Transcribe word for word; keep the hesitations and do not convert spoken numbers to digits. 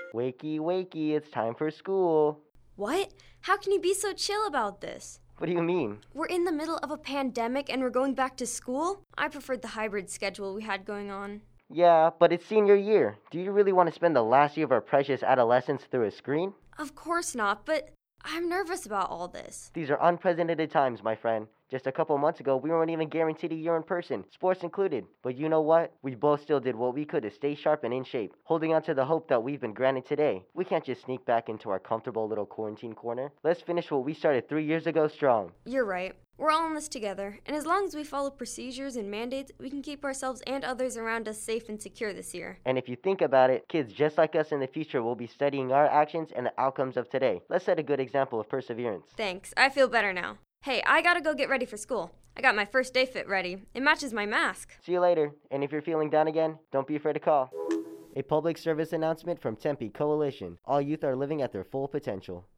Wakey, wakey, it's time for school. What? How can you be so chill about this? What do you mean? We're in the middle of a pandemic and we're going back to school? I preferred the hybrid schedule we had going on. Yeah, but it's senior year. Do you really want to spend the last year of our precious adolescence through a screen? Of course not, but I'm nervous about all this. These are unprecedented times, my friend. Just a couple months ago, we weren't even guaranteed a year in person, sports included. But you know what? We both still did what we could to stay sharp and in shape, holding on to the hope that we've been granted today. We can't just sneak back into our comfortable little quarantine corner. Let's finish what we started three years ago strong. You're right. We're all in this together, and as long as we follow procedures and mandates, we can keep ourselves and others around us safe and secure this year. And if you think about it, kids just like us in the future will be studying our actions and the outcomes of today. Let's set a good example of perseverance. Thanks. I feel better now. Hey, I gotta go get ready for school. I got my first day fit ready. It matches my mask. See you later. And if you're feeling down again, don't be afraid to call. A public service announcement from Tempe Coalition. All youth are living at their full potential.